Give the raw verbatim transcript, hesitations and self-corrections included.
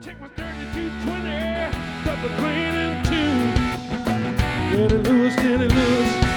Check my thirty-two twenty, cut the plane in two. Let it loose, let it loose.